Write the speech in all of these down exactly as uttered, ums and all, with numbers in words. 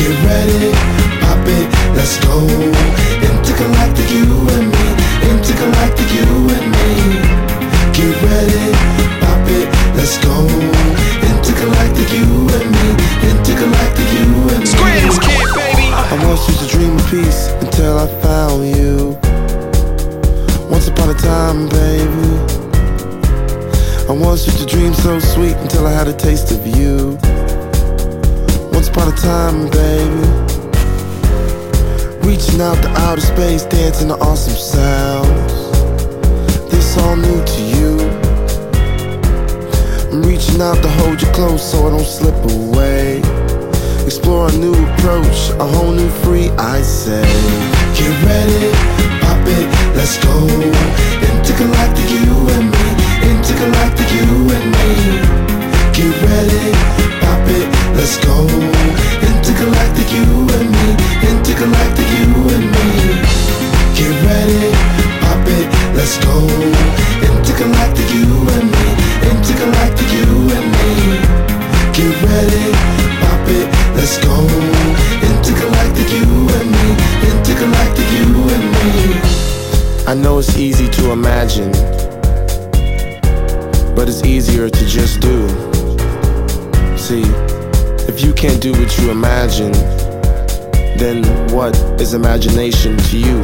Get ready, pop it, let's go. Intergalactic, you and me. Intergalactic, you and me. Get ready, pop it, let's go. Intergalactic, you and me. Intergalactic, you and me. Square this kid, baby. I once used to dream of peace until I found you. Once upon a time, baby. I once used to dream so sweet until I had a taste of you. Once upon a time, baby. Reaching out to outer space, dancing to awesome sounds. This all new to you. I'm reaching out to hold you close so I don't slip away. Explore a new approach, a whole new free, I say. Get ready, pop it, let's go. Intergalactic, you and me. Intergalactic, you and me. Get ready, pop it, let's go. Intergalactic, you and me. Intergalactic, you and me. Get ready, pop it, let's go. Intergalactic, you and me. Intergalactic, you and me. Get ready, pop it, let's go. Intergalactic, you and me. Intergalactic, you and me. I know it's easy to imagine, but it's easier to just do. See, if you can't do what you imagine, then what is imagination to you?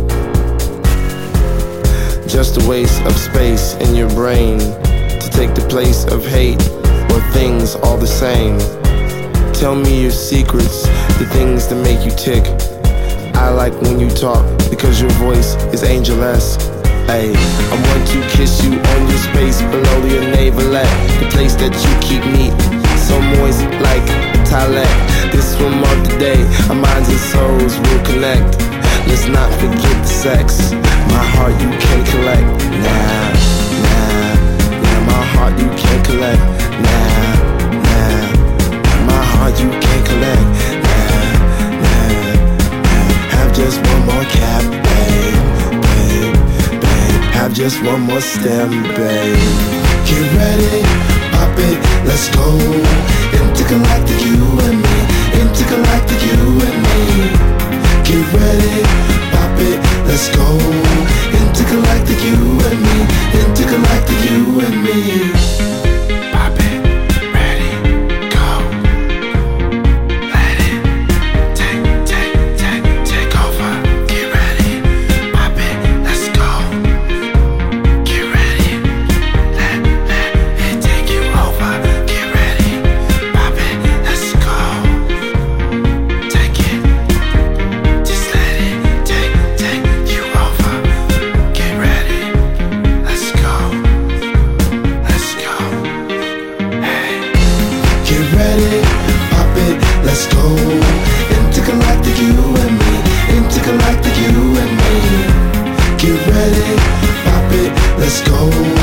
Just a waste of space in your brain to take the place of hate or things all the same. Tell me your secrets, the things that make you tick. I like when you talk because your voice is angel-esque. Ay, I want to kiss you on your space below your navelette, the place that you keep me so moist like a toilet. This will mark the day our minds and souls will connect. Let's not forget the sex. My heart you can collect. Nah, nah, nah. My heart you can collect. Nah, nah. My heart you can collect. Nah, nah, nah. Have just one more cap, babe, babe, babe. Have just one more stem, babe. Get ready, pop it, let's go. Intergalactic, you and me. Intergalactic, you and me. Get ready, pop it, let's go. Intergalactic, you and me. Intergalactic, you and me. Pop it, ready, go. Let it take, take, take, take over. Get ready, pop it, let's go. Get ready, let, let it take you over. Get ready, pop it, let's go. Take it, just let it take, take you over. Get ready, let's go, let's go. Hey, get ready, pop it, let's go. Intergalactic, you and me. Intergalactic, you and me. Get ready, pop it, let's go.